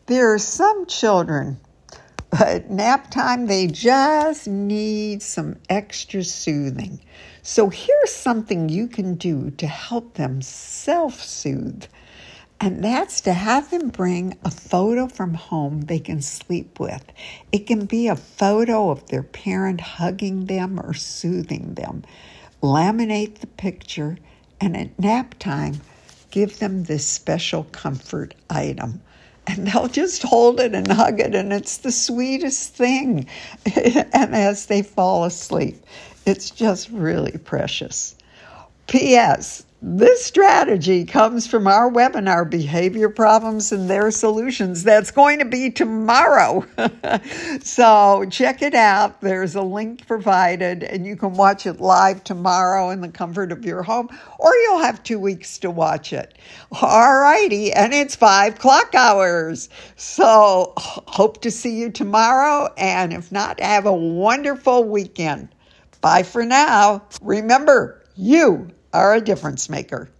There are some children, at nap time, they just need some extra soothing. So here's something you can do to help them self-soothe. And that's to have them bring a photo from home they can sleep with. It can be a photo of their parent hugging them or soothing them. Laminate the picture, and at nap time, give them this special comfort item. And they'll just hold it and hug it, and it's the sweetest thing. And as they fall asleep, it's just really precious. P.S. This strategy comes from our webinar, Behavior Problems and Their Solutions. That's going to be tomorrow. So check it out. There's a link provided, and you can watch it live tomorrow in the comfort of your home, or you'll have 2 weeks to watch it. All righty, and it's 5 clock hours. So hope to see you tomorrow, and if not, have a wonderful weekend. Bye for now. Remember, you are a difference maker.